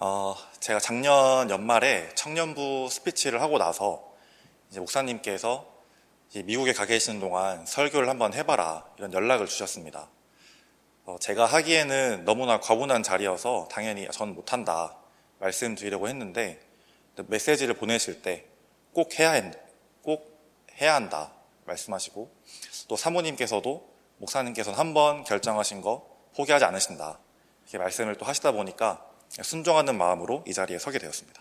제가 작년 연말에 청년부 스피치를 하고 나서 이제 목사님께서 이제 미국에 가 계시는 동안 설교를 한번 해봐라 이런 연락을 주셨습니다. 제가 하기에는 너무나 과분한 자리여서 당연히 전 못한다 말씀드리려고 했는데 메시지를 보내실 때 꼭 해야 한다 말씀하시고 또 사모님께서도 목사님께서는 한번 결정하신 거 포기하지 않으신다 이렇게 말씀을 또 하시다 보니까 순종하는 마음으로 이 자리에 서게 되었습니다.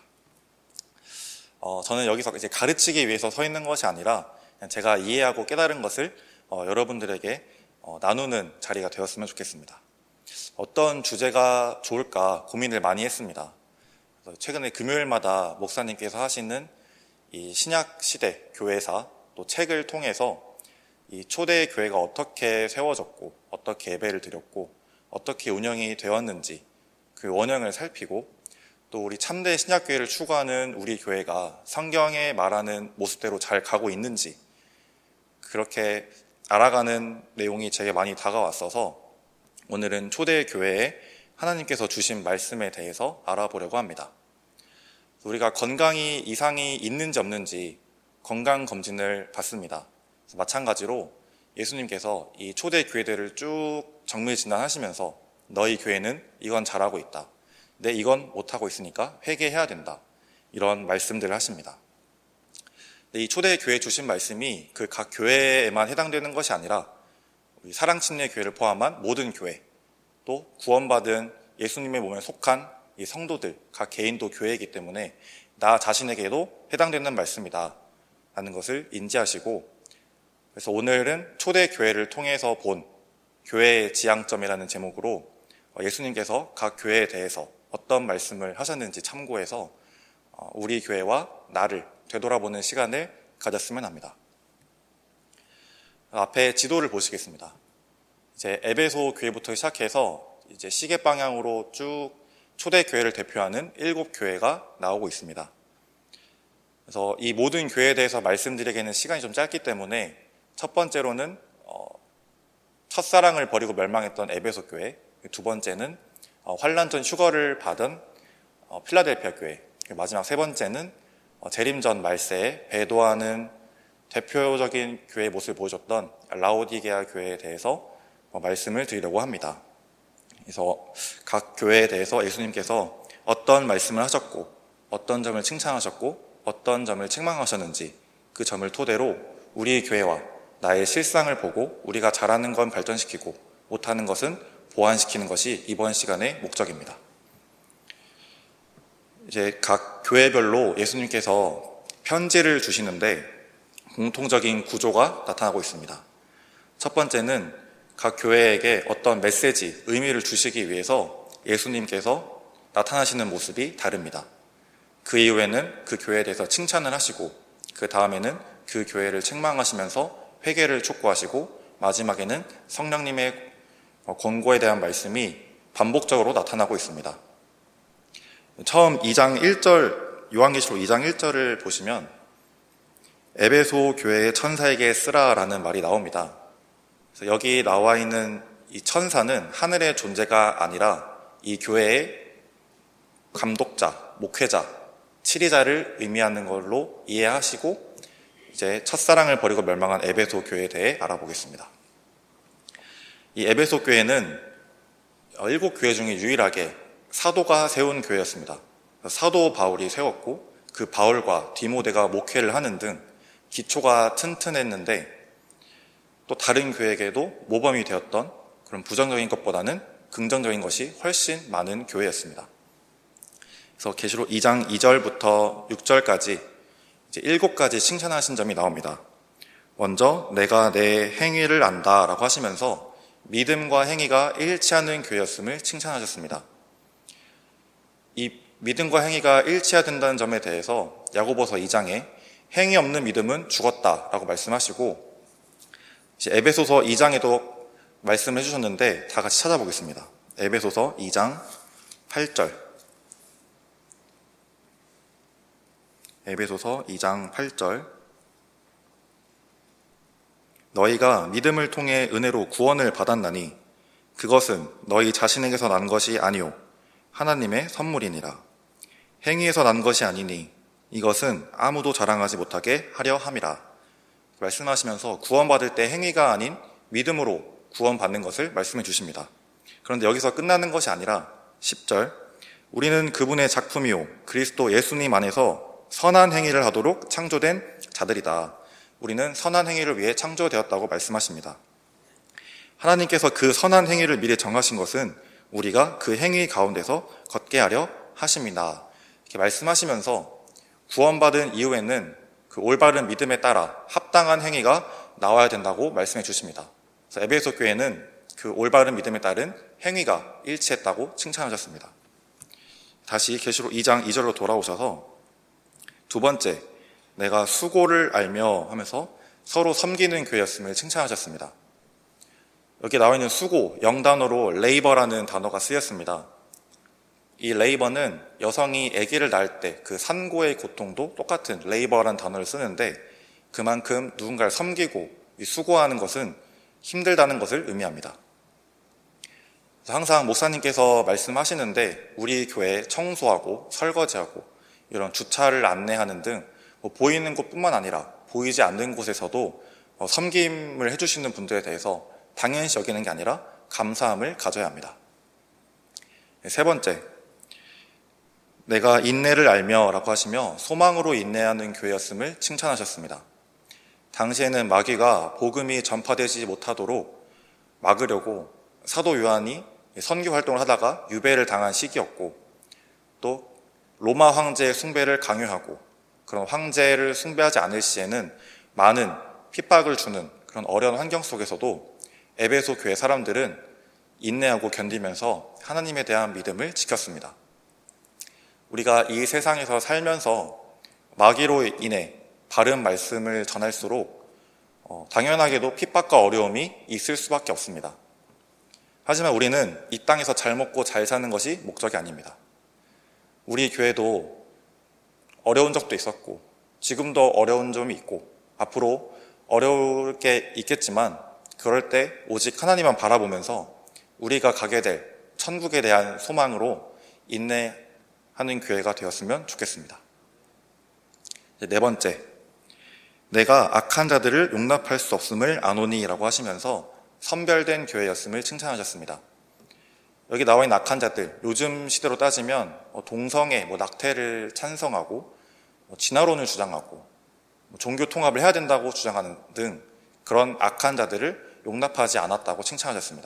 저는 여기서 이제 가르치기 위해서 서 있는 것이 아니라 그냥 제가 이해하고 깨달은 것을 여러분들에게 나누는 자리가 되었으면 좋겠습니다. 어떤 주제가 좋을까 고민을 많이 했습니다. 최근에 금요일마다 목사님께서 하시는 이 신약시대 교회사 또 책을 통해서 이 초대 교회가 어떻게 세워졌고 어떻게 예배를 드렸고 어떻게 운영이 되었는지 그 원형을 살피고 또 우리 참된 신약교회를 추구하는 우리 교회가 성경에 말하는 모습대로 잘 가고 있는지 그렇게 알아가는 내용이 제게 많이 다가왔어서 오늘은 초대 교회에 하나님께서 주신 말씀에 대해서 알아보려고 합니다. 우리가 건강이 이상이 있는지 없는지 건강검진을 받습니다. 마찬가지로 예수님께서 이 초대 교회들을 쭉 정밀진단하시면서 너희 교회는 이건 잘하고 있다. 근데 이건 못하고 있으니까 회개해야 된다. 이런 말씀들을 하십니다. 이 초대 교회에 주신 말씀이 그 각 교회에만 해당되는 것이 아니라 우리 사랑침례 교회를 포함한 모든 교회 또 구원받은 예수님의 몸에 속한 이 성도들, 각 개인도 교회이기 때문에 나 자신에게도 해당되는 말씀이다 라는 것을 인지하시고 그래서 오늘은 초대 교회를 통해서 본 교회의 지향점이라는 제목으로 예수님께서 각 교회에 대해서 어떤 말씀을 하셨는지 참고해서 우리 교회와 나를 되돌아보는 시간을 가졌으면 합니다. 앞에 지도를 보시겠습니다. 이제 에베소 교회부터 시작해서 이제 시계 방향으로 쭉 초대 교회를 대표하는 7교회가 나오고 있습니다. 그래서 이 모든 교회에 대해서 말씀드리기에는 시간이 좀 짧기 때문에 첫 번째로는 첫사랑을 버리고 멸망했던 에베소 교회, 두 번째는 환란 전 휴거를 받은 필라델피아 교회, 마지막 세 번째는 재림 전 말세에 배도하는 대표적인 교회의 모습을 보여줬던 라오디게아 교회에 대해서 말씀을 드리려고 합니다. 그래서 각 교회에 대해서 예수님께서 어떤 말씀을 하셨고 어떤 점을 칭찬하셨고 어떤 점을 책망하셨는지 그 점을 토대로 우리 교회와 나의 실상을 보고 우리가 잘하는 건 발전시키고 못하는 것은 보완시키는 것이 이번 시간의 목적입니다. 이제 각 교회별로 예수님께서 편지를 주시는데 공통적인 구조가 나타나고 있습니다. 첫 번째는 각 교회에게 어떤 메시지, 의미를 주시기 위해서 예수님께서 나타나시는 모습이 다릅니다. 그 이후에는 그 교회에 대해서 칭찬을 하시고 그 다음에는 그 교회를 책망하시면서 회개를 촉구하시고 마지막에는 성령님의 권고에 대한 말씀이 반복적으로 나타나고 있습니다. 처음 2장 1절, 요한계시록 2장 1절을 보시면 에베소 교회의 천사에게 쓰라라는 말이 나옵니다. 그래서 여기 나와 있는 이 천사는 하늘의 존재가 아니라 이 교회의 감독자, 목회자, 치리자를 의미하는 걸로 이해하시고 이제 첫사랑을 버리고 멸망한 에베소 교회에 대해 알아보겠습니다. 이 에베소 교회는 7교회 중에 유일하게 사도가 세운 교회였습니다. 사도 바울이 세웠고 그 바울과 디모데가 목회를 하는 등 기초가 튼튼했는데 또 다른 교회에게도 모범이 되었던 그런 부정적인 것보다는 긍정적인 것이 훨씬 많은 교회였습니다. 그래서 계시록 2장 2절부터 6절까지 이제 7가지 칭찬하신 점이 나옵니다. 먼저 내가 내 행위를 안다 라고 하시면서 믿음과 행위가 일치하는 교회였음을 칭찬하셨습니다. 이 믿음과 행위가 일치해야 된다는 점에 대해서 야고보서 2장에 행위 없는 믿음은 죽었다 라고 말씀하시고 에베소서 2장에도 말씀해 주셨는데 다 같이 찾아보겠습니다. 에베소서 2장 8절. 에베소서 2장 8절. 너희가 믿음을 통해 은혜로 구원을 받았나니 그것은 너희 자신에게서 난 것이 아니오 하나님의 선물이니라. 행위에서 난 것이 아니니 이것은 아무도 자랑하지 못하게 하려 함이라. 말씀하시면서 구원받을 때 행위가 아닌 믿음으로 구원받는 것을 말씀해 주십니다. 그런데 여기서 끝나는 것이 아니라 10절, 우리는 그분의 작품이요 그리스도 예수님 안에서 선한 행위를 하도록 창조된 자들이다. 우리는 선한 행위를 위해 창조되었다고 말씀하십니다. 하나님께서 그 선한 행위를 미리 정하신 것은 우리가 그 행위 가운데서 걷게 하려 하심이다. 이렇게 말씀하시면서 구원받은 이후에는 그 올바른 믿음에 따라 합당한 행위가 나와야 된다고 말씀해 주십니다. 그래서 에베소 교회는 그 올바른 믿음에 따른 행위가 일치했다고 칭찬하셨습니다. 다시 계시록 2장 2절로 돌아오셔서 두 번째, 내가 수고를 알며 하면서 서로 섬기는 교회였음을 칭찬하셨습니다. 여기 나와 있는 수고, 영단어로 레이버라는 단어가 쓰였습니다. 이 레이버는 여성이 아기를 낳을 때 그 산고의 고통도 똑같은 레이버라는 단어를 쓰는데 그만큼 누군가를 섬기고 수고하는 것은 힘들다는 것을 의미합니다. 항상 목사님께서 말씀하시는데 우리 교회 청소하고 설거지하고 이런 주차를 안내하는 등 보이는 곳뿐만 아니라 보이지 않는 곳에서도 섬김을 해주시는 분들에 대해서 당연시 여기는 게 아니라 감사함을 가져야 합니다. 세 번째, 내가 인내를 알며 라고 하시며 소망으로 인내하는 교회였음을 칭찬하셨습니다. 당시에는 마귀가 복음이 전파되지 못하도록 막으려고 사도 요한이 선교 활동을 하다가 유배를 당한 시기였고, 또 로마 황제의 숭배를 강요하고 그런 황제를 숭배하지 않을 시에는 많은 핍박을 주는 그런 어려운 환경 속에서도 에베소 교회 사람들은 인내하고 견디면서 하나님에 대한 믿음을 지켰습니다. 우리가 이 세상에서 살면서 마귀로 인해 바른 말씀을 전할수록 당연하게도 핍박과 어려움이 있을 수밖에 없습니다. 하지만 우리는 이 땅에서 잘 먹고 잘 사는 것이 목적이 아닙니다. 우리 교회도 어려운 적도 있었고 지금도 어려운 점이 있고 앞으로 어려울 게 있겠지만 그럴 때 오직 하나님만 바라보면서 우리가 가게 될 천국에 대한 소망으로 인내하는 교회가 되었으면 좋겠습니다. 네 번째, 내가 악한 자들을 용납할 수 없음을 아노니 라고 하시면서 선별된 교회였음을 칭찬하셨습니다. 여기 나와 있는 악한 자들, 요즘 시대로 따지면 동성애, 낙태를 찬성하고 진화론을 주장하고 종교 통합을 해야 된다고 주장하는 등 그런 악한 자들을 용납하지 않았다고 칭찬하셨습니다.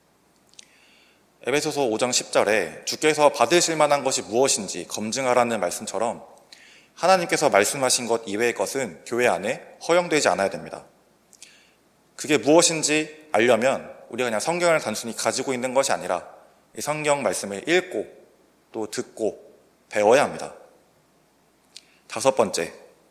에베소서 5장 10절에 주께서 받으실 만한 것이 무엇인지 검증하라는 말씀처럼 하나님께서 말씀하신 것 이외의 것은 교회 안에 허용되지 않아야 됩니다. 그게 무엇인지 알려면 우리가 그냥 성경을 단순히 가지고 있는 것이 아니라 이 성경 말씀을 읽고 또 듣고 배워야 합니다. 다섯 번째,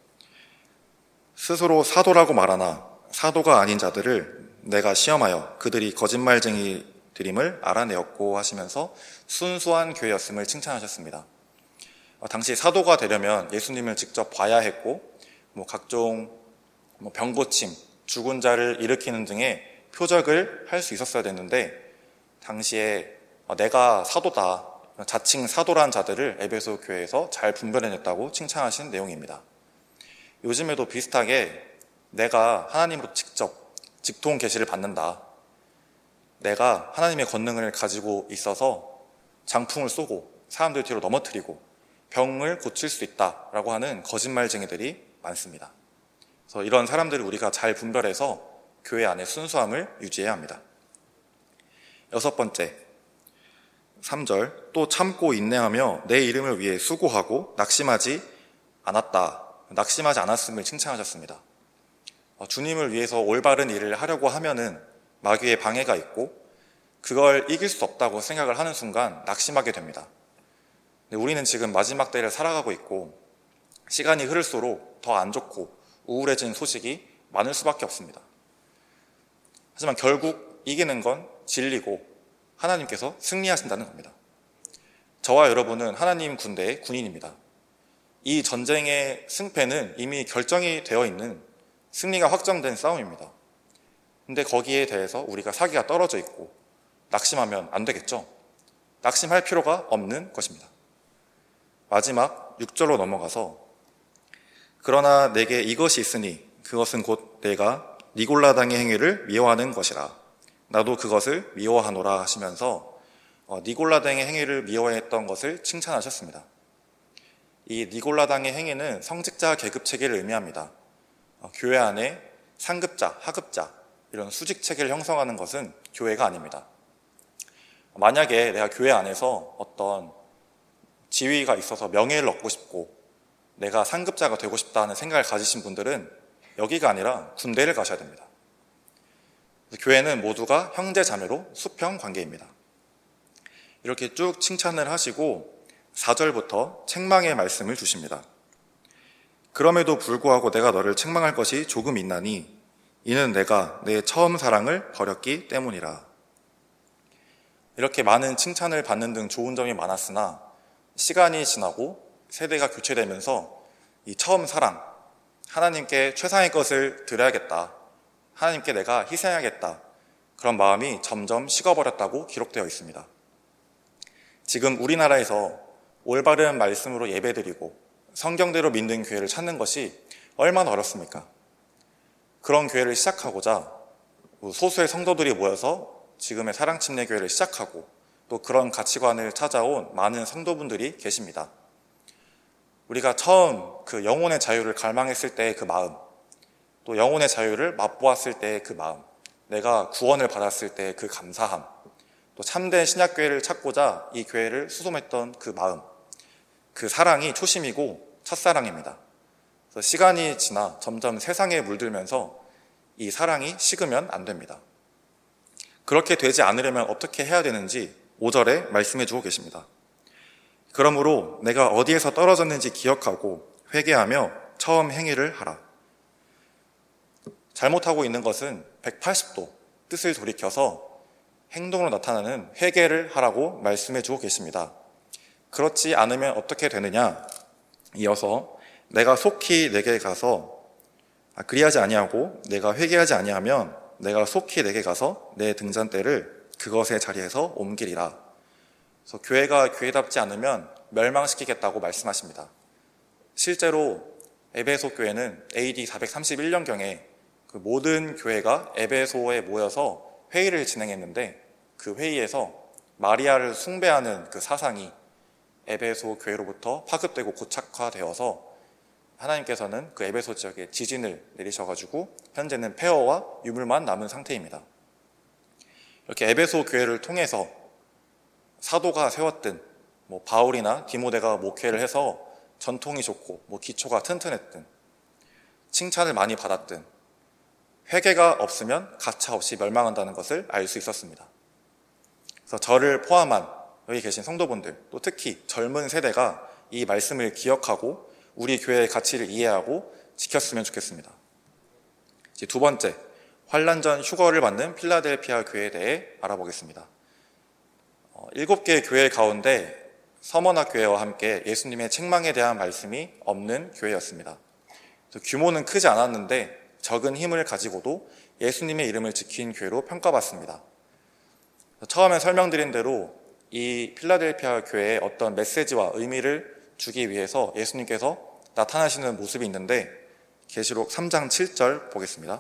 스스로 사도라고 말하나 사도가 아닌 자들을 내가 시험하여 그들이 거짓말쟁이들임을 알아내었고 하시면서 순수한 교회였음을 칭찬하셨습니다. 당시 사도가 되려면 예수님을 직접 봐야 했고 각종 병고침, 죽은 자를 일으키는 등의 표적을 할 수 있었어야 됐는데 당시에 내가 사도다, 자칭 사도란 자들을 에베소 교회에서 잘 분별해냈다고 칭찬하신 내용입니다. 요즘에도 비슷하게 내가 하나님으로 직접 직통 계시를 받는다, 내가 하나님의 권능을 가지고 있어서 장풍을 쏘고 사람들 뒤로 넘어뜨리고 병을 고칠 수 있다라고 하는 거짓말쟁이들이 많습니다. 그래서 이런 사람들을 우리가 잘 분별해서 교회 안에 순수함을 유지해야 합니다. 여섯 번째, 3절, 또 참고 인내하며 내 이름을 위해 수고하고 낙심하지 않았다. 낙심하지 않았음을 칭찬하셨습니다. 주님을 위해서 올바른 일을 하려고 하면은 마귀의 방해가 있고 그걸 이길 수 없다고 생각을 하는 순간 낙심하게 됩니다. 근데 우리는 지금 마지막 때를 살아가고 있고 시간이 흐를수록 더 안 좋고 우울해진 소식이 많을 수밖에 없습니다. 하지만 결국 이기는 건 진리고 하나님께서 승리하신다는 겁니다. 저와 여러분은 하나님 군대의 군인입니다. 이 전쟁의 승패는 이미 결정이 되어 있는 승리가 확정된 싸움입니다. 근데 거기에 대해서 우리가 사기가 떨어져 있고 낙심하면 안 되겠죠? 낙심할 필요가 없는 것입니다. 마지막 6절로 넘어가서 그러나 내게 이것이 있으니 그것은 곧 내가 니골라당의 행위를 미워하는 것이라. 나도 그것을 미워하노라 하시면서 니골라당의 행위를 미워했던 것을 칭찬하셨습니다. 이 니골라당의 행위는 성직자 계급 체계를 의미합니다. 교회 안에 상급자, 하급자 이런 수직 체계를 형성하는 것은 교회가 아닙니다. 만약에 내가 교회 안에서 어떤 지위가 있어서 명예를 얻고 싶고 내가 상급자가 되고 싶다는 생각을 가지신 분들은 여기가 아니라 군대를 가셔야 됩니다. 교회는 모두가 형제 자매로 수평 관계입니다. 이렇게 쭉 칭찬을 하시고 4절부터 책망의 말씀을 주십니다. 그럼에도 불구하고 내가 너를 책망할 것이 조금 있나니 이는 내가 내 처음 사랑을 버렸기 때문이라. 이렇게 많은 칭찬을 받는 등 좋은 점이 많았으나 시간이 지나고 세대가 교체되면서 이 처음 사랑, 하나님께 최상의 것을 드려야겠다, 하나님께 내가 희생하겠다, 그런 마음이 점점 식어버렸다고 기록되어 있습니다. 지금 우리나라에서 올바른 말씀으로 예배드리고 성경대로 믿는 교회를 찾는 것이 얼마나 어렵습니까? 그런 교회를 시작하고자 소수의 성도들이 모여서 지금의 사랑침례교회를 시작하고 또 그런 가치관을 찾아온 많은 성도분들이 계십니다. 우리가 처음 그 영혼의 자유를 갈망했을 때의 그 마음, 또 영혼의 자유를 맛보았을 때의 그 마음, 내가 구원을 받았을 때의 그 감사함, 또 참된 신약교회를 찾고자 이 교회를 수송했던 그 마음, 그 사랑이 초심이고 첫사랑입니다. 그래서 시간이 지나 점점 세상에 물들면서 이 사랑이 식으면 안 됩니다. 그렇게 되지 않으려면 어떻게 해야 되는지 5절에 말씀해 주고 계십니다. 그러므로 내가 어디에서 떨어졌는지 기억하고 회개하며 처음 행위를 하라. 잘못하고 있는 것은 180도 뜻을 돌이켜서 행동으로 나타나는 회개를 하라고 말씀해 주고 계십니다. 그렇지 않으면 어떻게 되느냐? 이어서 내가 속히 내게 가서 그리하지 아니하고 내가 회개하지 아니하면 내가 속히 내게 가서 내 등잔대를 그것의 자리에서 옮기리라. 그래서 교회가 교회답지 않으면 멸망시키겠다고 말씀하십니다. 실제로 에베소 교회는 AD 431년경에 그 모든 교회가 에베소에 모여서 회의를 진행했는데 그 회의에서 마리아를 숭배하는 그 사상이 에베소 교회로부터 파급되고 고착화되어서 하나님께서는 그 에베소 지역에 지진을 내리셔가지고 현재는 폐허와 유물만 남은 상태입니다. 이렇게 에베소 교회를 통해서 사도가 세웠든 바울이나 디모데가 목회를 해서 전통이 좋고 기초가 튼튼했든 칭찬을 많이 받았든 회개가 없으면 가차없이 멸망한다는 것을 알 수 있었습니다. 그래서 저를 포함한 여기 계신 성도분들, 또 특히 젊은 세대가 이 말씀을 기억하고 우리 교회의 가치를 이해하고 지켰으면 좋겠습니다. 이제 두 번째, 환란 전 휴거를 받는 필라델피아 교회에 대해 알아보겠습니다. 7개의 교회 가운데 서머나 교회와 함께 예수님의 책망에 대한 말씀이 없는 교회였습니다. 규모는 크지 않았는데 적은 힘을 가지고도 예수님의 이름을 지킨 교회로 평가받습니다. 처음에 설명드린 대로 이 필라델피아 교회에 어떤 메시지와 의미를 주기 위해서 예수님께서 나타나시는 모습이 있는데 계시록 3장 7절 보겠습니다.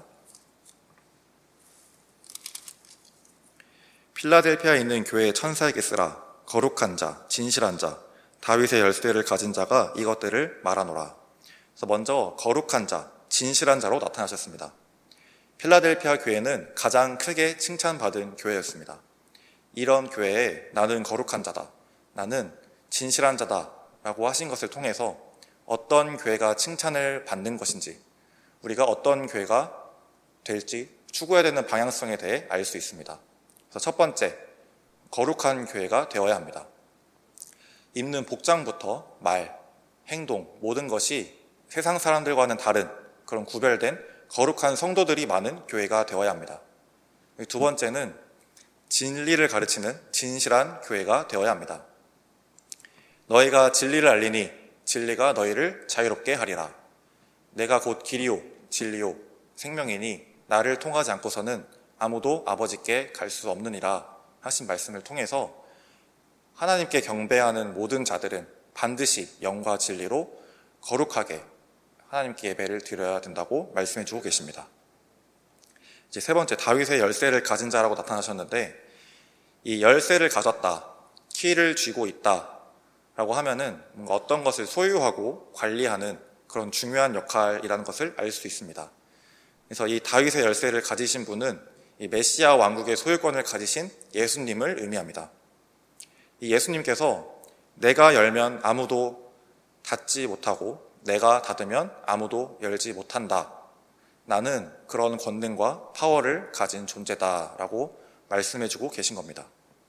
필라델피아에 있는 교회의 천사에게 쓰라. 거룩한 자, 진실한 자, 다윗의 열쇠를 가진 자가 이것들을 말하노라. 그래서 먼저 거룩한 자, 진실한 자로 나타나셨습니다. 필라델피아 교회는 가장 크게 칭찬받은 교회였습니다. 이런 교회에 나는 거룩한 자다, 나는 진실한 자다 라고 하신 것을 통해서 어떤 교회가 칭찬을 받는 것인지, 우리가 어떤 교회가 될지 추구해야 되는 방향성에 대해 알 수 있습니다. 그래서 첫 번째, 거룩한 교회가 되어야 합니다. 입는 복장부터 말, 행동, 모든 것이 세상 사람들과는 다른 그런 구별된 거룩한 성도들이 많은 교회가 되어야 합니다. 두 번째는 진리를 가르치는 진실한 교회가 되어야 합니다. 너희가 진리를 알리니 진리가 너희를 자유롭게 하리라. 내가 곧 길이요 진리요 생명이니 나를 통하지 않고서는 아무도 아버지께 갈 수 없느니라 하신 말씀을 통해서 하나님께 경배하는 모든 자들은 반드시 영과 진리로 거룩하게 하나님께 예배를 드려야 된다고 말씀해 주고 계십니다. 이제 세 번째, 다윗의 열쇠를 가진 자라고 나타나셨는데, 이 열쇠를 가졌다, 키를 쥐고 있다 라고 하면은 뭔가 어떤 것을 소유하고 관리하는 그런 중요한 역할이라는 것을 알 수 있습니다. 그래서 이 다윗의 열쇠를 가지신 분은 이 메시아 왕국의 소유권을 가지신 예수님을 의미합니다. 이 예수님께서 내가 열면 아무도 닫지 못하고 내가 닫으면 아무도 열지 못한다, 나는 그런 권능과 파워를 가진 존재다라고 말씀해주고 계신 겁니다.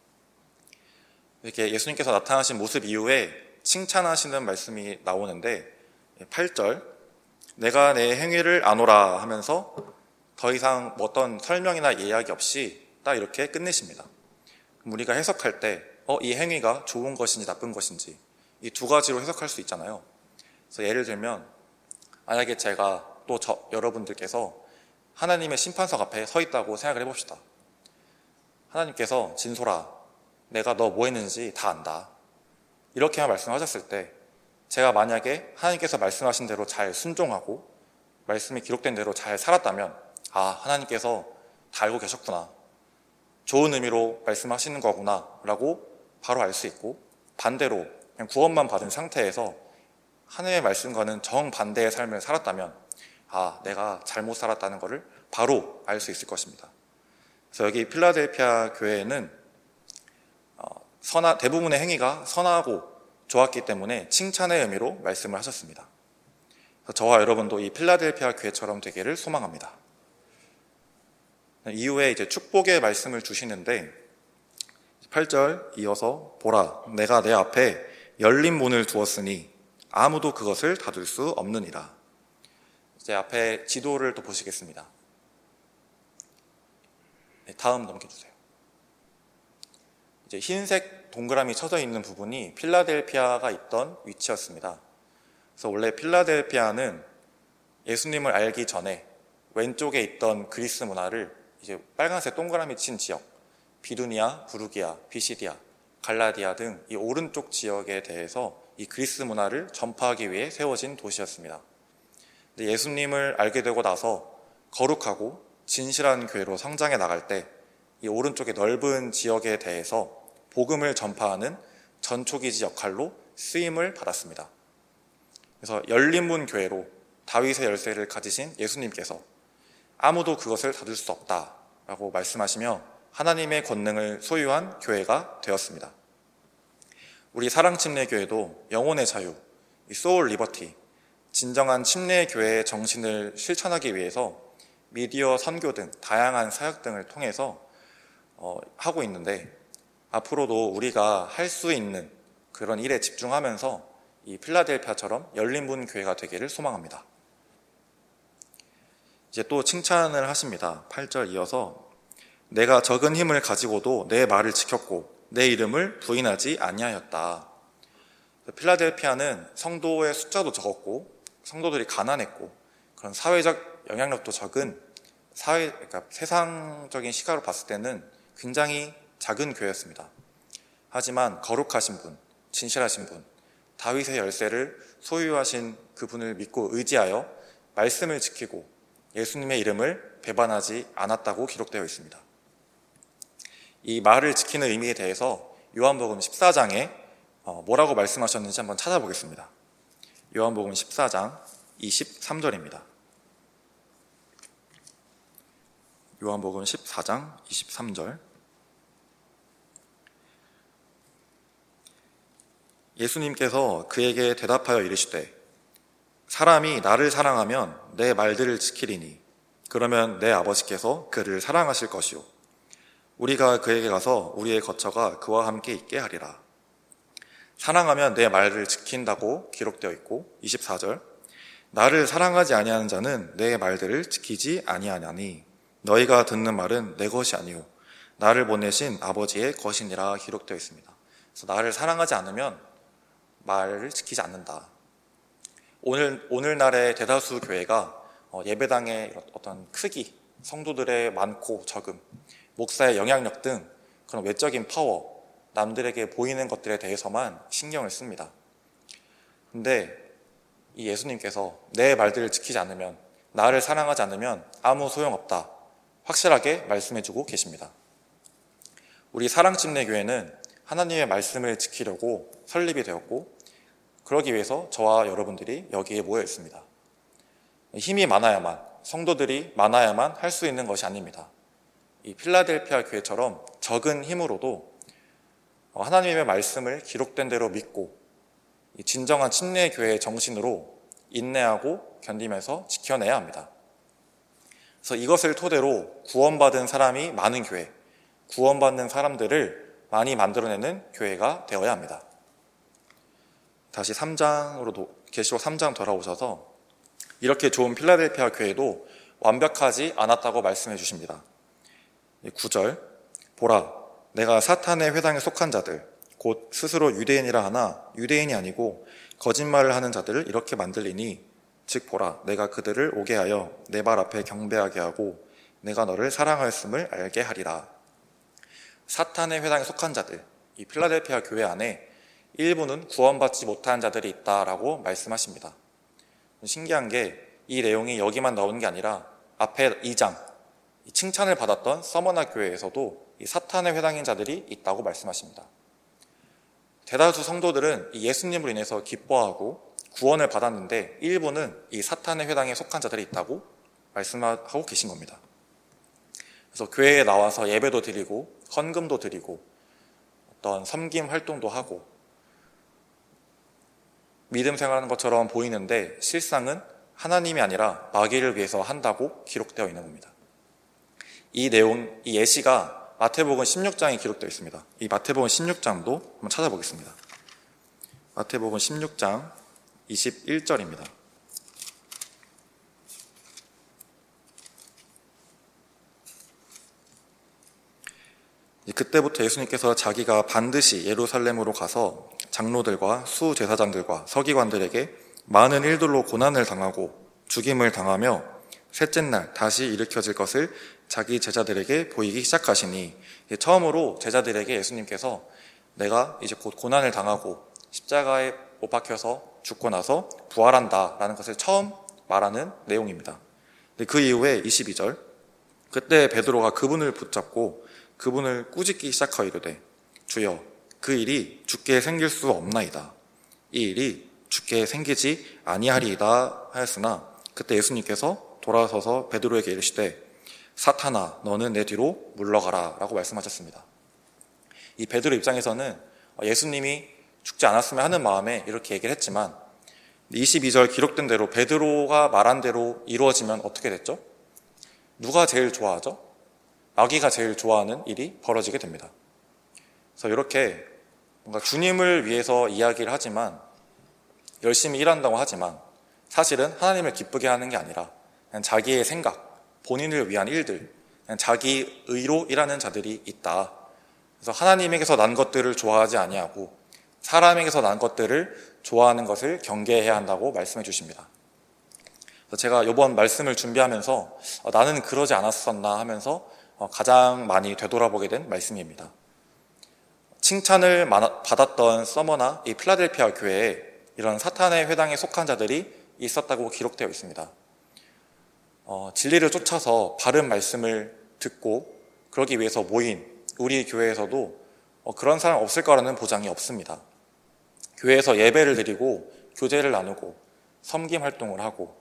이렇게 예수님께서 나타나신 모습 이후에 칭찬하시는 말씀이 나오는데, 8절, 내가 내 행위를 아노라 하면서 더 이상 어떤 설명이나 이야기 없이 딱 이렇게 끝내십니다. 우리가 해석할 때 이 행위가 좋은 것인지 나쁜 것인지 이 두 가지로 해석할 수 있잖아요. 그래서 예를 들면, 만약에 제가 또 여러분들께서 하나님의 심판석 앞에 서 있다고 생각을 해봅시다. 하나님께서 진솔아, 내가 너 뭐 했는지 다 안다, 이렇게만 말씀하셨을 때, 제가 만약에 하나님께서 말씀하신 대로 잘 순종하고 말씀이 기록된 대로 잘 살았다면, 하나님께서 다 알고 계셨구나, 좋은 의미로 말씀하시는 거구나 라고 바로 알 수 있고, 반대로 그냥 구원만 받은 상태에서 하나님의 말씀과는 정반대의 삶을 살았다면 내가 잘못 살았다는 것을 바로 알 수 있을 것입니다. 그래서 여기 필라델피아 교회에는 대부분의 행위가 선하고 좋았기 때문에 칭찬의 의미로 말씀을 하셨습니다. 그래서 저와 여러분도 이 필라델피아 교회처럼 되기를 소망합니다. 이후에 이제 축복의 말씀을 주시는데, 8절 이어서 보라, 내가 내 앞에 열린 문을 두었으니 아무도 그것을 닫을 수 없느니라. 이제 앞에 지도를 또 보시겠습니다. 다음 넘겨주세요. 이제 흰색 동그라미 쳐져 있는 부분이 필라델피아가 있던 위치였습니다. 그래서 원래 필라델피아는 예수님을 알기 전에 왼쪽에 있던 그리스 문화를 이제 빨간색 동그라미 친 지역, 비두니아, 부르기아, 비시디아, 갈라디아 등 이 오른쪽 지역에 대해서 이 그리스 문화를 전파하기 위해 세워진 도시였습니다. 근데 예수님을 알게 되고 나서 거룩하고 진실한 교회로 성장해 나갈 때 이 오른쪽의 넓은 지역에 대해서 복음을 전파하는 전초기지 역할로 쓰임을 받았습니다. 그래서 열린 문 교회로 다윗의 열쇠를 가지신 예수님께서 아무도 그것을 닫을 수 없다라고 말씀하시며 하나님의 권능을 소유한 교회가 되었습니다. 우리 사랑침례교회도 영혼의 자유, 소울 리버티, 진정한 침례교회의 정신을 실천하기 위해서 미디어 선교 등 다양한 사역 등을 통해서 하고 있는데, 앞으로도 우리가 할 수 있는 그런 일에 집중하면서 이 필라델피아처럼 열린 문 교회가 되기를 소망합니다. 이제 또 칭찬을 하십니다. 8절 이어서 내가 적은 힘을 가지고도 내 말을 지켰고 내 이름을 부인하지 아니하였다. 필라델피아는 성도의 숫자도 적었고 성도들이 가난했고 그런 사회적 영향력도 적은 그러니까 세상적인 시각으로 봤을 때는 굉장히 작은 교회였습니다. 하지만 거룩하신 분, 진실하신 분, 다윗의 열쇠를 소유하신 그분을 믿고 의지하여 말씀을 지키고 예수님의 이름을 배반하지 않았다고 기록되어 있습니다. 이 말을 지키는 의미에 대해서 요한복음 14장에 뭐라고 말씀하셨는지 한번 찾아보겠습니다. 요한복음 14장 23절입니다. 요한복음 14장 23절. 예수님께서 그에게 대답하여 이르시되 사람이 나를 사랑하면 내 말들을 지키리니 그러면 내 아버지께서 그를 사랑하실 것이요 우리가 그에게 가서 우리의 거처가 그와 함께 있게 하리라. 사랑하면 내 말을 지킨다고 기록되어 있고 24절 나를 사랑하지 아니하는 자는 내 말들을 지키지 아니하나니 너희가 듣는 말은 내 것이 아니오 나를 보내신 아버지의 것이니라 기록되어 있습니다. 그래서 나를 사랑하지 않으면 말을 지키지 않는다. 오늘날의 대다수 교회가 예배당의 어떤 크기, 성도들의 많고 적음, 목사의 영향력 등 그런 외적인 파워, 남들에게 보이는 것들에 대해서만 신경을 씁니다. 근데 이 예수님께서 내 말들을 지키지 않으면, 나를 사랑하지 않으면 아무 소용없다, 확실하게 말씀해주고 계십니다. 우리 사랑침례교회는 하나님의 말씀을 지키려고 설립이 되었고, 그러기 위해서 저와 여러분들이 여기에 모여 있습니다. 힘이 많아야만, 성도들이 많아야만 할 수 있는 것이 아닙니다. 이 필라델피아 교회처럼 적은 힘으로도 하나님의 말씀을 기록된 대로 믿고 진정한 침례교회의 정신으로 인내하고 견디면서 지켜내야 합니다. 그래서 이것을 토대로 구원받은 사람이 많은 교회, 구원받는 사람들을 많이 만들어내는 교회가 되어야 합니다. 다시 3장으로 계시록 3장 돌아오셔서 이렇게 좋은 필라델피아 교회도 완벽하지 않았다고 말씀해 주십니다. 9절, 보라, 내가 사탄의 회당에 속한 자들, 곧 스스로 유대인이라 하나 유대인이 아니고 거짓말을 하는 자들을 이렇게 만들리니, 즉 보라, 내가 그들을 오게 하여 내 발 앞에 경배하게 하고 내가 너를 사랑하였음을 알게 하리라. 사탄의 회당에 속한 자들, 이 필라델피아 교회 안에 일부는 구원받지 못한 자들이 있다라고 말씀하십니다. 신기한 게 이 내용이 여기만 나오는 게 아니라 앞에 2장, 칭찬을 받았던 서머나 교회에서도 이 사탄의 회당인 자들이 있다고 말씀하십니다. 대다수 성도들은 이 예수님으로 인해서 기뻐하고 구원을 받았는데 일부는 이 사탄의 회당에 속한 자들이 있다고 말씀하고 계신 겁니다. 그래서 교회에 나와서 예배도 드리고 헌금도 드리고 어떤 섬김 활동도 하고 믿음 생활하는 것처럼 보이는데 실상은 하나님이 아니라 마귀를 위해서 한다고 기록되어 있는 겁니다. 이 내용, 이 예시가 마태복음 16장에 기록되어 있습니다. 이 마태복음 16장도 한번 찾아보겠습니다. 마태복음 16장 21절입니다. 그때부터 예수님께서 자기가 반드시 예루살렘으로 가서 장로들과 수제사장들과 서기관들에게 많은 일들로 고난을 당하고 죽임을 당하며 셋째 날 다시 일으켜질 것을 자기 제자들에게 보이기 시작하시니, 처음으로 제자들에게 예수님께서 내가 이제 곧 고난을 당하고 십자가에 못 박혀서 죽고 나서 부활한다 라는 것을 처음 말하는 내용입니다. 그 이후에 22절, 그때 베드로가 그분을 붙잡고 그분을 꾸짖기 시작하이르되 주여, 그 일이 주께 생길 수 없나이다. 이 일이 주께 생기지 아니하리이다 하였으나, 그때 예수님께서 돌아서서 베드로에게 이르시되 사탄아, 너는 내 뒤로 물러가라 라고 말씀하셨습니다. 이 베드로 입장에서는 예수님이 죽지 않았으면 하는 마음에 이렇게 얘기를 했지만 22절 기록된 대로 베드로가 말한 대로 이루어지면 어떻게 됐죠? 누가 제일 좋아하죠? 마귀가 제일 좋아하는 일이 벌어지게 됩니다. 그래서 이렇게 뭔가 주님을 위해서 이야기를 하지만, 열심히 일한다고 하지만 사실은 하나님을 기쁘게 하는 게 아니라 그냥 자기의 생각, 본인을 위한 일들, 그냥 자기 의로 일하는 자들이 있다. 그래서 하나님에게서 난 것들을 좋아하지 아니하고 사람에게서 난 것들을 좋아하는 것을 경계해야 한다고 말씀해 주십니다. 그래서 제가 이번 말씀을 준비하면서 나는 그러지 않았었나 하면서 가장 많이 되돌아보게 된 말씀입니다. 칭찬을 받았던 서머나 이 필라델피아 교회에 이런 사탄의 회당에 속한 자들이 있었다고 기록되어 있습니다. 진리를 쫓아서 바른 말씀을 듣고 그러기 위해서 모인 우리 교회에서도 그런 사람 없을 거라는 보장이 없습니다. 교회에서 예배를 드리고 교제를 나누고 섬김 활동을 하고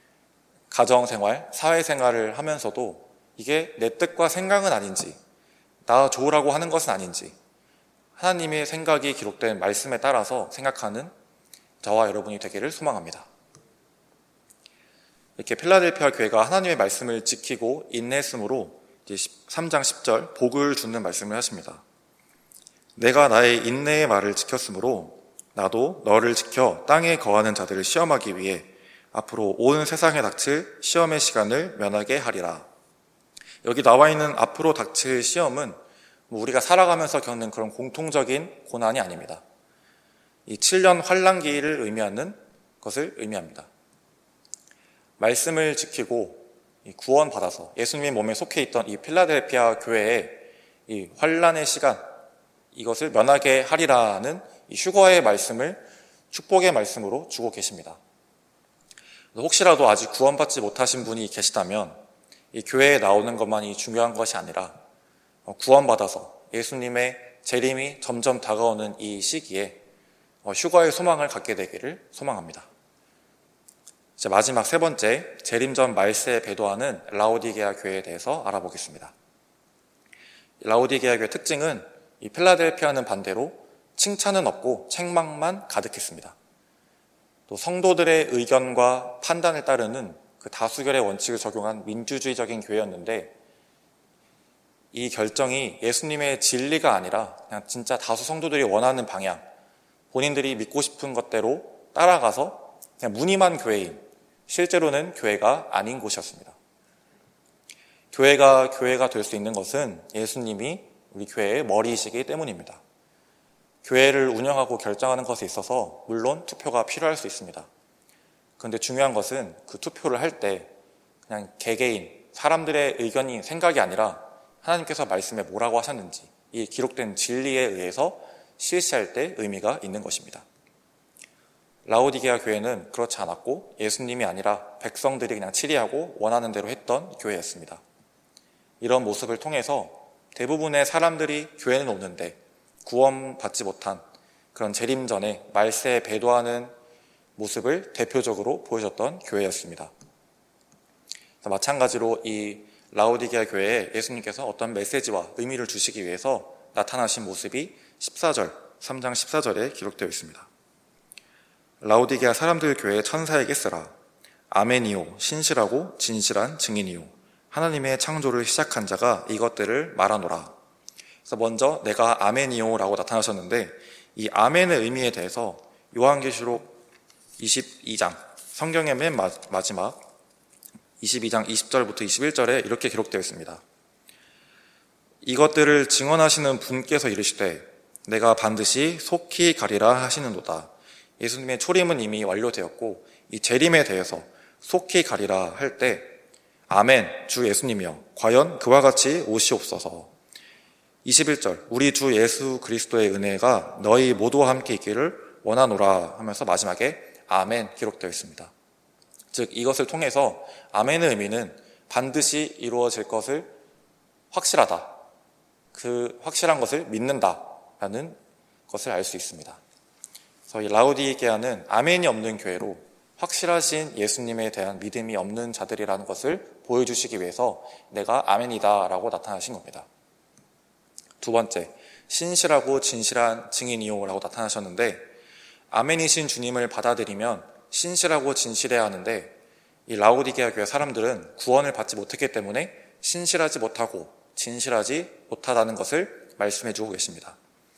가정생활, 사회생활을 하면서도 이게 내 뜻과 생각은 아닌지, 나 좋으라고 하는 것은 아닌지 하나님의 생각이 기록된 말씀에 따라서 생각하는 저와 여러분이 되기를 소망합니다. 이렇게 필라델피아 교회가 하나님의 말씀을 지키고 인내했으므로 이제 3장 10절 복을 주는 말씀을 하십니다. 내가 나의 인내의 말을 지켰으므로 나도 너를 지켜 땅에 거하는 자들을 시험하기 위해 앞으로 온 세상에 닥칠 시험의 시간을 면하게 하리라. 여기 나와 있는 앞으로 닥칠 시험은 우리가 살아가면서 겪는 그런 공통적인 고난이 아닙니다. 이 7년 환난기를 의미하는 것을 의미합니다. 말씀을 지키고 구원받아서 예수님의 몸에 속해 있던 이 필라델피아 교회에 이 환난의 시간, 이것을 면하게 하리라는 이 휴거의 말씀을 축복의 말씀으로 주고 계십니다. 혹시라도 아직 구원받지 못하신 분이 계시다면 이 교회에 나오는 것만이 중요한 것이 아니라 구원받아서 예수님의 재림이 점점 다가오는 이 시기에 휴거의 소망을 갖게 되기를 소망합니다. 이제 마지막 세 번째, 재림 전 말세에 배도하는 라오디게아 교회에 대해서 알아보겠습니다. 라오디게아 교회의 특징은 이 필라델피아는 반대로 칭찬은 없고 책망만 가득했습니다. 또 성도들의 의견과 판단을 따르는 그 다수결의 원칙을 적용한 민주주의적인 교회였는데, 이 결정이 예수님의 진리가 아니라 그냥 진짜 다수 성도들이 원하는 방향, 본인들이 믿고 싶은 것대로 따라가서 그냥 무늬만 교회인, 실제로는 교회가 아닌 곳이었습니다. 교회가 될 수 있는 것은 예수님이 우리 교회의 머리이시기 때문입니다. 교회를 운영하고 결정하는 것에 있어서 물론 투표가 필요할 수 있습니다. 그런데 중요한 것은 그 투표를 할 때 그냥 개개인 사람들의 의견이 생각이 아니라 하나님께서 말씀에 뭐라고 하셨는지 이 기록된 진리에 의해서 실시할 때 의미가 있는 것입니다. 라오디게아 교회는 그렇지 않았고 예수님이 아니라 백성들이 그냥 치리하고 원하는 대로 했던 교회였습니다. 이런 모습을 통해서 대부분의 사람들이 교회는 오는데 구원받지 못한 그런 재림 전에 말세에 배도하는 모습을 대표적으로 보여줬던 교회였습니다. 마찬가지로 이 라오디게아 교회에 예수님께서 어떤 메시지와 의미를 주시기 위해서 나타나신 모습이 3장 14절에 기록되어 있습니다. 라오디게아 사람들 교회의 천사에게 쓰라. 아멘이요, 신실하고 진실한 증인이요, 하나님의 창조를 시작한 자가 이것들을 말하노라. 그래서 먼저 내가 아멘이요라고 나타나셨는데, 이 아멘의 의미에 대해서 요한계시록 22장, 성경의 맨 마지막 22장 20절부터 21절에 이렇게 기록되어 있습니다. 이것들을 증언하시는 분께서 이르시되 내가 반드시 속히 가리라 하시는도다. 예수님의 초림은 이미 완료되었고 이 재림에 대해서 속히 가리라 할 때 아멘, 주 예수님이여 과연 그와 같이 오시옵소서. 21절, 우리 주 예수 그리스도의 은혜가 너희 모두와 함께 있기를 원하노라 하면서 마지막에 아멘 기록되어 있습니다. 즉 이것을 통해서 아멘의 의미는 반드시 이루어질 것을 확실하다, 그 확실한 것을 믿는다라는 것을 알 수 있습니다. 그래서 이 라오디게아는 아멘이 없는 교회로 확실하신 예수님에 대한 믿음이 없는 자들이라는 것을 보여주시기 위해서 내가 아멘이다 라고 나타나신 겁니다. 두 번째, 신실하고 진실한 증인이요 라고 나타나셨는데, 아멘이신 주님을 받아들이면 신실하고 진실해야 하는데 이 라오디게아 교회 사람들은 구원을 받지 못했기 때문에 신실하지 못하고 진실하지 못하다는 것을 말씀해 주고 계십니다.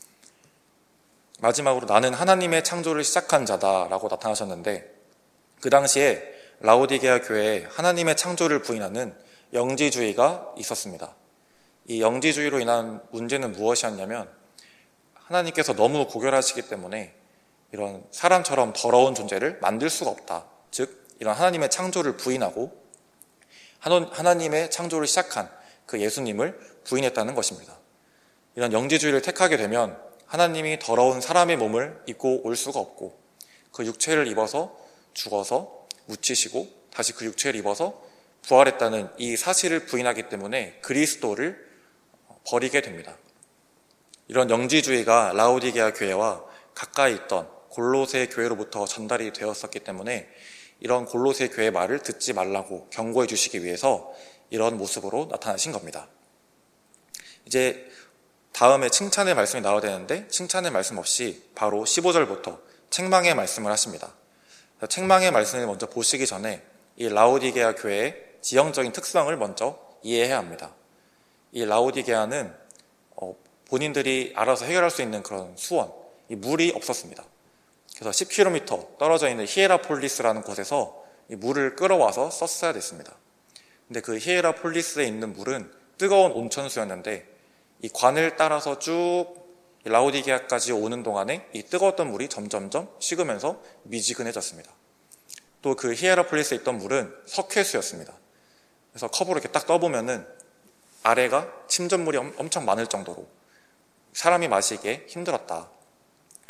마지막으로 나는 하나님의 창조를 시작한 자다 라고 나타나셨는데, 그 당시에 라오디게아 교회에 하나님의 창조를 부인하는 영지주의가 있었습니다. 이 영지주의로 인한 문제는 무엇이었냐면, 하나님께서 너무 고결하시기 때문에 이런 사람처럼 더러운 존재를 만들 수가 없다. 즉 이런 하나님의 창조를 부인하고 하나님의 창조를 시작한 그 예수님을 부인했다는 것입니다. 이런 영지주의를 택하게 되면 하나님이 더러운 사람의 몸을 입고 올 수가 없고 그 육체를 입어서 죽어서 묻히시고 다시 그 육체를 입어서 부활했다는 이 사실을 부인하기 때문에 그리스도를 버리게 됩니다. 이런 영지주의가 라오디게아 교회와 가까이 있던 골로새 교회로부터 전달이 되었었기 때문에 이런 골로새 교회의 말을 듣지 말라고 경고해 주시기 위해서 이런 모습으로 나타나신 겁니다. 이제 다음에 칭찬의 말씀이 나와야 되는데 칭찬의 말씀 없이 바로 15절부터 책망의 말씀을 하십니다. 책망의 말씀을 먼저 보시기 전에 이 라오디게아 교회의 지형적인 특성을 먼저 이해해야 합니다. 이 라오디게아는 본인들이 알아서 해결할 수 있는 그런 수원, 이 물이 없었습니다. 그래서 10km 떨어져 있는 히에라폴리스라는 곳에서 이 물을 끌어와서 썼어야 됐습니다. 근데 그 히에라폴리스에 있는 물은 뜨거운 온천수였는데 이 관을 따라서 쭉 라오디게아까지 오는 동안에 이 뜨거웠던 물이 점점점 식으면서 미지근해졌습니다. 또 그 히에라폴리스에 있던 물은 석회수였습니다. 그래서 컵으로 이렇게 딱 떠보면은 아래가 침전물이 엄청 많을 정도로 사람이 마시기에 힘들었다.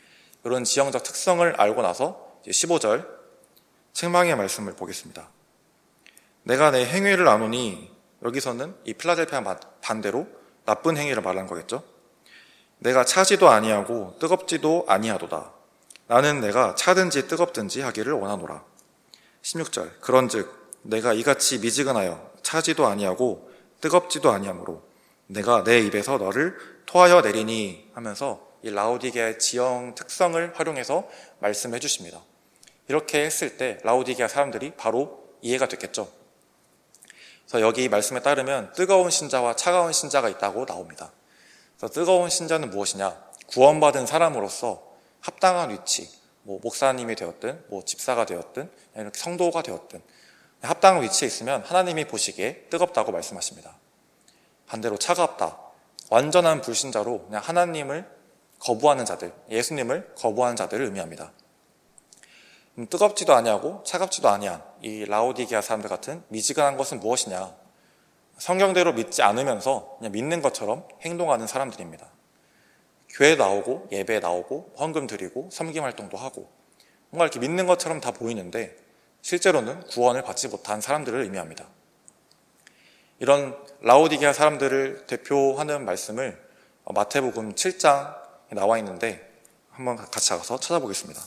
이런 지형적 특성을 알고 나서 이제 15절 책망의 말씀을 보겠습니다. 내가 내 행위를 아노니, 여기서는 이 필라델피아 반대로 나쁜 행위를 말하는 거겠죠. 내가 차지도 아니하고 뜨겁지도 아니하도다. 나는 내가 차든지 뜨겁든지 하기를 원하노라. 16절 그런즉 내가 이같이 미지근하여 차지도 아니하고 뜨겁지도 아니하므로 내가 내 입에서 너를 토하여 내리니 하면서 이 라오디게아의 지형 특성을 활용해서 말씀해 주십니다. 이렇게 했을 때 라오디게아 사람들이 바로 이해가 됐겠죠. 그래서 여기 말씀에 따르면 뜨거운 신자와 차가운 신자가 있다고 나옵니다. 그래서 뜨거운 신자는 무엇이냐? 구원받은 사람으로서 합당한 위치, 목사님이 되었든 집사가 되었든 이렇게 성도가 되었든 합당한 위치에 있으면 하나님이 보시기에 뜨겁다고 말씀하십니다. 반대로 차갑다, 완전한 불신자로 그냥 하나님을 거부하는 자들, 예수님을 거부하는 자들을 의미합니다. 뜨겁지도 아니하고 차갑지도 아니한 이 라오디게아 사람들 같은 미지근한 것은 무엇이냐? 성경대로 믿지 않으면서 그냥 믿는 것처럼 행동하는 사람들입니다. 교회 나오고 예배 나오고 헌금 드리고 섬김 활동도 하고 뭔가 이렇게 믿는 것처럼 다 보이는데 실제로는 구원을 받지 못한 사람들을 의미합니다. 이런 라오디게아 사람들을 대표하는 말씀을 마태복음 7장에 나와 있는데 한번 같이 가서 찾아보겠습니다.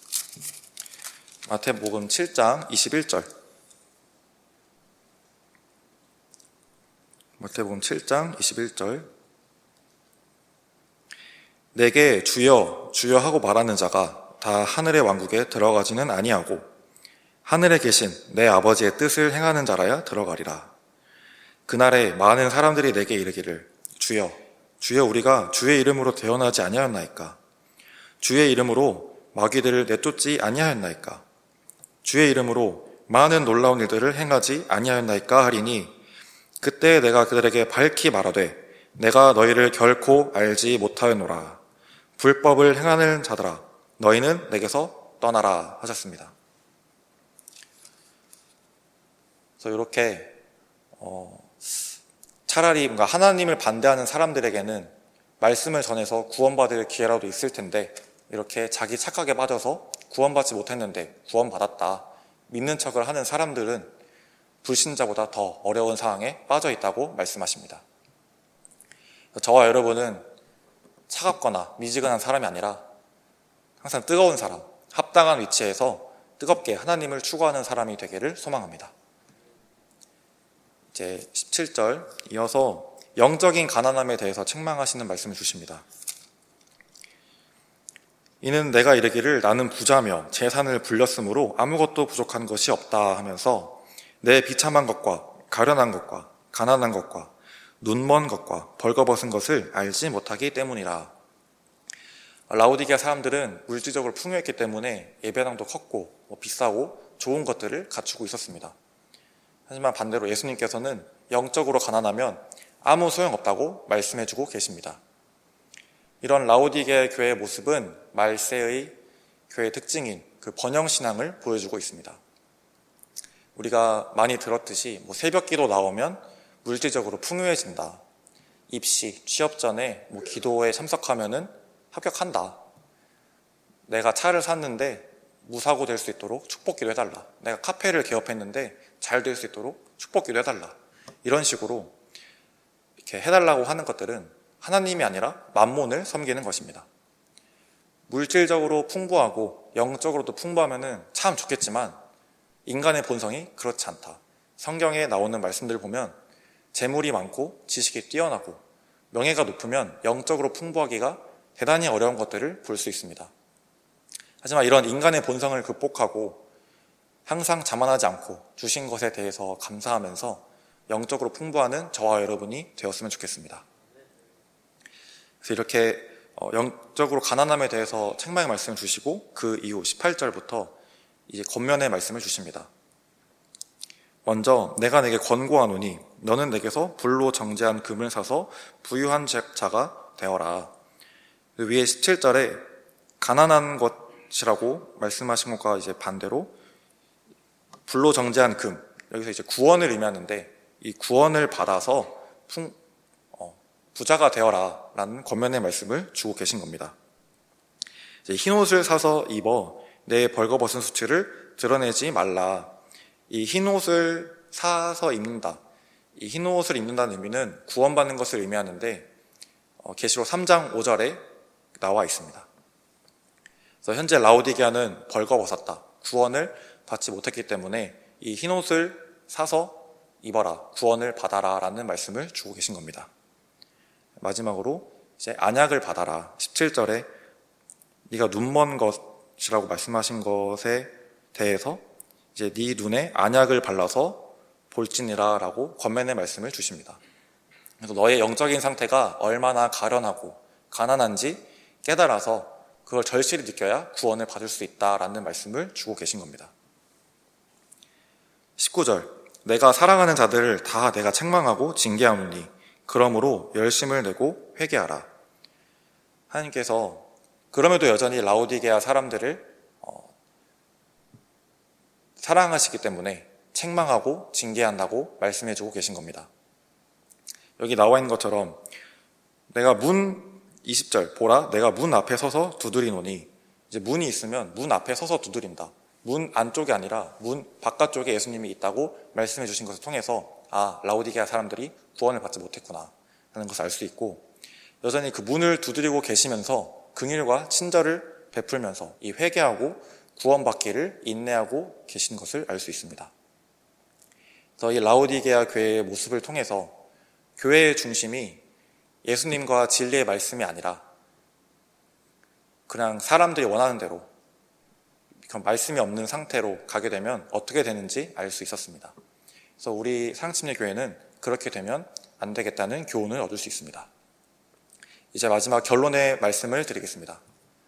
마태복음 7장 21절. 마태복음 7장 21절. 내게 주여 주여 하고 말하는 자가 다 하늘의 왕국에 들어가지는 아니하고 하늘에 계신 내 아버지의 뜻을 행하는 자라야 들어가리라. 그날에 많은 사람들이 내게 이르기를 주여 주여 우리가 주의 이름으로 대언하지 아니하였나이까? 주의 이름으로 마귀들을 내쫓지 아니하였나이까? 주의 이름으로 많은 놀라운 일들을 행하지 아니하였나이까 하리니 그때 내가 그들에게 밝히 말하되 내가 너희를 결코 알지 못하였노라. 불법을 행하는 자들아 너희는 내게서 떠나라 하셨습니다. 그래서 이렇게 차라리 뭔가 하나님을 반대하는 사람들에게는 말씀을 전해서 구원받을 기회라도 있을 텐데 이렇게 자기 착각에 빠져서 구원받지 못했는데 구원받았다 믿는 척을 하는 사람들은 불신자보다 더 어려운 상황에 빠져 있다고 말씀하십니다. 저와 여러분은 차갑거나 미지근한 사람이 아니라 항상 뜨거운 사람, 합당한 위치에서 뜨겁게 하나님을 추구하는 사람이 되기를 소망합니다. 이제 17절 이어서 영적인 가난함에 대해서 책망하시는 말씀을 주십니다. 이는 내가 이르기를 나는 부자며 재산을 불렸으므로 아무것도 부족한 것이 없다 하면서 내 비참한 것과 가련한 것과 가난한 것과 눈먼 것과 벌거벗은 것을 알지 못하기 때문이라. 라오디게아 사람들은 물질적으로 풍요했기 때문에 예배당도 컸고 비싸고 좋은 것들을 갖추고 있었습니다. 하지만 반대로 예수님께서는 영적으로 가난하면 아무 소용없다고 말씀해주고 계십니다. 이런 라오디게아 교회의 모습은 말세의 교회의 특징인 그 번영신앙을 보여주고 있습니다. 우리가 많이 들었듯이 새벽기도 나오면 물질적으로 풍요해진다. 입시, 취업 전에 기도에 참석하면은 합격한다. 내가 차를 샀는데 무사고 될 수 있도록 축복기도 해달라. 내가 카페를 개업했는데 잘 될 수 있도록 축복기도 해달라. 이런 식으로 이렇게 해달라고 하는 것들은 하나님이 아니라 만몬을 섬기는 것입니다. 물질적으로 풍부하고 영적으로도 풍부하면은 참 좋겠지만 인간의 본성이 그렇지 않다. 성경에 나오는 말씀들을 보면 재물이 많고 지식이 뛰어나고 명예가 높으면 영적으로 풍부하기가 대단히 어려운 것들을 볼 수 있습니다. 하지만 이런 인간의 본성을 극복하고 항상 자만하지 않고 주신 것에 대해서 감사하면서 영적으로 풍부하는 저와 여러분이 되었으면 좋겠습니다. 그래서 이렇게 영적으로 가난함에 대해서 책망의 말씀을 주시고 그 이후 18절부터 이제 권면의 말씀을 주십니다. 먼저 내가 내게 권고하노니 너는 내게서 불로 정제한 금을 사서 부유한 자가 되어라. 그 위에 17절에 가난한 것이라고 말씀하신 것과 이제 반대로 불로 정제한 금, 여기서 이제 구원을 의미하는데 이 구원을 받아서 부자가 되어라 라는 권면의 말씀을 주고 계신 겁니다. 흰옷을 사서 입어 내 벌거벗은 수치를 드러내지 말라. 이 흰옷을 사서 입는다. 이 흰옷을 입는다는 의미는 구원받는 것을 의미하는데 계시록 3장 5절에 나와 있습니다. 그래서 현재 라오디게아는 벌거벗었다. 구원을 받지 못했기 때문에 이 흰옷을 사서 입어라. 구원을 받아라. 라는 말씀을 주고 계신 겁니다. 마지막으로 이제 안약을 받아라. 17절에 네가 눈먼 것이라고 말씀하신 것에 대해서 이제 네 눈에 안약을 발라서 볼지니라 라고 권면의 말씀을 주십니다. 그래서 너의 영적인 상태가 얼마나 가련하고 가난한지 깨달아서 그걸 절실히 느껴야 구원을 받을 수 있다라는 말씀을 주고 계신 겁니다. 19절 내가 사랑하는 자들을 다 내가 책망하고 징계하노니 그러므로 열심을 내고 회개하라. 하나님께서 그럼에도 여전히 라오디게아 사람들을 사랑하시기 때문에 책망하고 징계한다고 말씀해주고 계신 겁니다. 여기 나와 있는 것처럼 내가 20절 보라 내가 문 앞에 서서 두드리노니 이제 문이 있으면 문 앞에 서서 두드린다. 문 안쪽이 아니라 문 바깥쪽에 예수님이 있다고 말씀해 주신 것을 통해서 라오디게아 사람들이 구원을 받지 못했구나 하는 것을 알 수 있고 여전히 그 문을 두드리고 계시면서 긍휼과 친절을 베풀면서 이 회개하고 구원받기를 인내하고 계신 것을 알 수 있습니다. 그래서 이 라오디게아 교회의 모습을 통해서 교회의 중심이 예수님과 진리의 말씀이 아니라 그냥 사람들이 원하는 대로 말씀이 없는 상태로 가게 되면 어떻게 되는지 알 수 있었습니다. 그래서 우리 사랑침례 교회는 그렇게 되면 안 되겠다는 교훈을 얻을 수 있습니다. 이제 마지막 결론의 말씀을 드리겠습니다.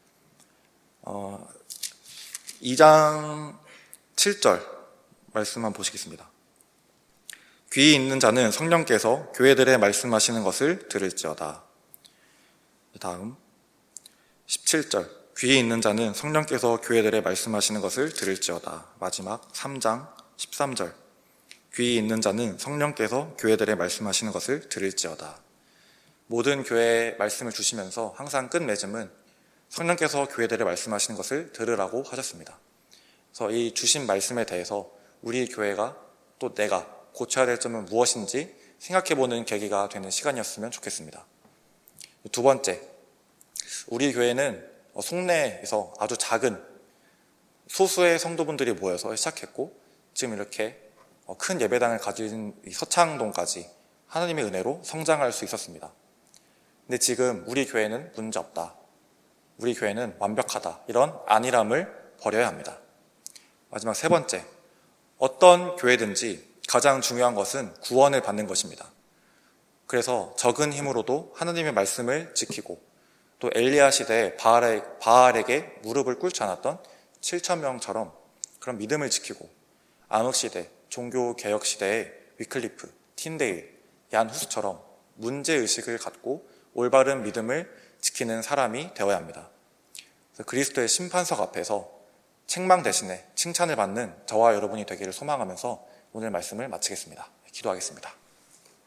2장 7절 말씀만 보시겠습니다. 귀 있는 자는 성령께서 교회들에 말씀하시는 것을 들을지어다. 다음 17절 귀 있는 자는 성령께서 교회들에 말씀하시는 것을 들을지어다. 마지막 3장 13절 귀 있는 자는 성령께서 교회들에 말씀하시는 것을 들을지어다. 모든 교회에 말씀을 주시면서 항상 끝맺음은 성령께서 교회들에 말씀하시는 것을 들으라고 하셨습니다. 그래서 이 주신 말씀에 대해서 우리 교회가 또 내가 고쳐야 될 점은 무엇인지 생각해보는 계기가 되는 시간이었으면 좋겠습니다. 두 번째, 우리 교회는 속내에서 아주 작은 소수의 성도분들이 모여서 시작했고 지금 이렇게 큰 예배당을 가진 서창동까지 하나님의 은혜로 성장할 수 있었습니다. 근데 지금 우리 교회는 문제 없다. 우리 교회는 완벽하다. 이런 안일함을 버려야 합니다. 마지막 세 번째, 어떤 교회든지 가장 중요한 것은 구원을 받는 것입니다. 그래서 적은 힘으로도 하나님의 말씀을 지키고 또 엘리야 시대에 바알에게 무릎을 꿇지 않았던 7,000명처럼 그런 믿음을 지키고 안옥 시대, 종교개혁 시대의 위클리프, 틴데일, 얀 후스처럼 문제의식을 갖고 올바른 믿음을 지키는 사람이 되어야 합니다. 그래서 그리스도의 심판석 앞에서 책망 대신에 칭찬을 받는 저와 여러분이 되기를 소망하면서 오늘 말씀을 마치겠습니다. 기도하겠습니다.